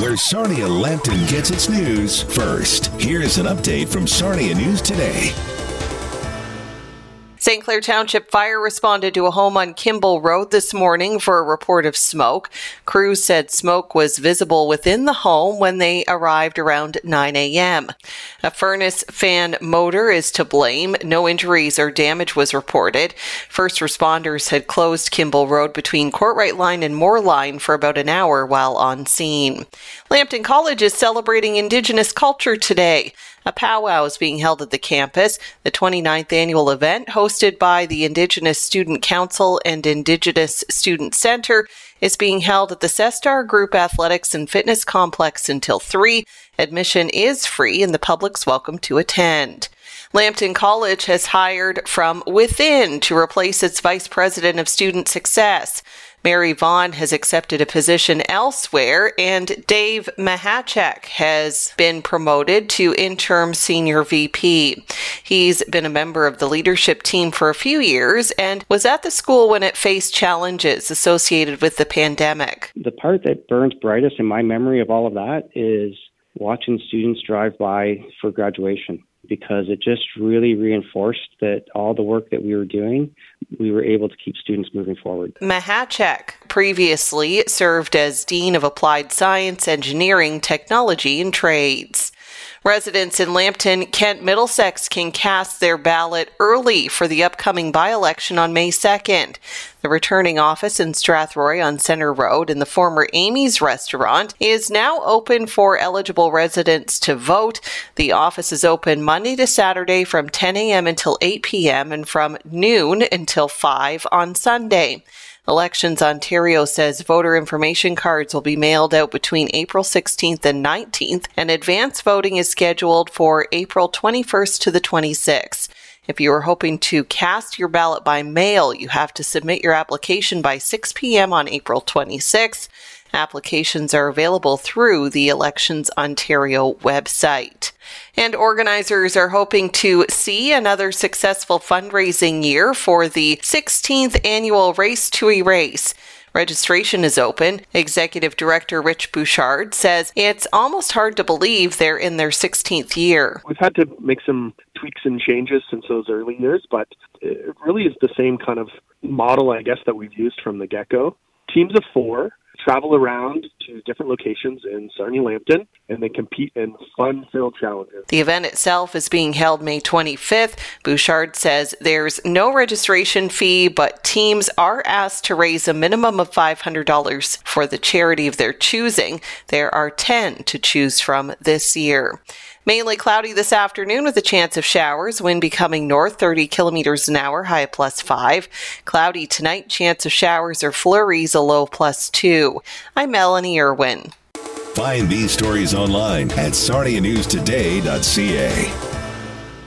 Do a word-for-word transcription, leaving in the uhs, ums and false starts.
where Sarnia Lambton gets its news first. Here's an update from Sarnia News Today. Saint Clair Township Fire responded to a home on Kimball Road this morning for a report of smoke. Crews said smoke was visible within the home when they arrived around nine a.m. A furnace fan motor is to blame. No injuries or damage was reported. First responders had closed Kimball Road between Courtright Line and Moore Line for about an hour while on scene. Lambton College is celebrating Indigenous culture today. A powwow is being held at the campus. The twenty-ninth annual event, hosted by the Indigenous Student Council and Indigenous Student Centre, is being held at the Cestar Group Athletics and Fitness Complex until three. Admission is free and the public's welcome to attend. Lambton College has hired from within to replace its Vice President of Student Success. Mary Vaughn has accepted a position elsewhere, and Dave Mahachek has been promoted to interim senior V P. He's been a member of the leadership team for a few years and was at the school when it faced challenges associated with the pandemic. The part that burns brightest in my memory of all of that is watching students drive by for graduation, because it just really reinforced that all the work that we were doing, we were able to keep students moving forward. Mahachek previously served as Dean of Applied Science, Engineering, Technology, and Trades. Residents in Lambton, Kent, Middlesex can cast their ballot early for the upcoming by-election on May second. The returning office in Strathroy on Centre Road in the former Amy's restaurant is now open for eligible residents to vote. The office is open Monday to Saturday from ten a.m. until eight p.m. and from noon until five on Sunday. Elections Ontario says voter information cards will be mailed out between April sixteenth and nineteenth, and advance voting is scheduled for April twenty-first to the twenty-sixth. If you are hoping to cast your ballot by mail, you have to submit your application by six p.m. on April twenty-sixth. Applications are available through the Elections Ontario website. And organizers are hoping to see another successful fundraising year for the sixteenth annual Race to Erase. Registration is open. Executive Director Rich Bouchard says it's almost hard to believe they're in their sixteenth year. We've had to make some tweaks and changes since those early years, but it really is the same kind of model, I guess, that we've used from the get-go. Teams of four travel around to different locations in Sarnia Lambton, and they compete in fun-filled challenges. The event itself is being held May twenty-fifth. Bouchard says there's no registration fee, but teams are asked to raise a minimum of five hundred dollars for the charity of their choosing. There are ten to choose from this year. Mainly cloudy this afternoon with a chance of showers, wind becoming north thirty kilometers an hour, high plus five. Cloudy tonight, chance of showers or flurries, a low plus two. I'm Melanie Irwin. Find these stories online at sarnia news today dot c a.